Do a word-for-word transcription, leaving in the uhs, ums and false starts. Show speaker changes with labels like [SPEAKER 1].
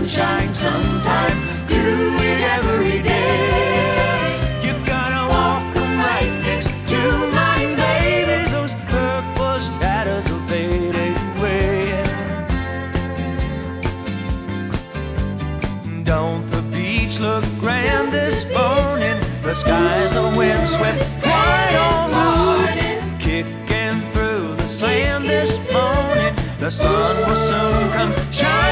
[SPEAKER 1] sunshine sometime. Do it every day. You gotta walk 'em right next to mine, baby. Those purple shadows will fade away. Don't the beach look grand this morning? The skies are windswept white on blue, kicking through the sand this morning. The sun will soon come shining.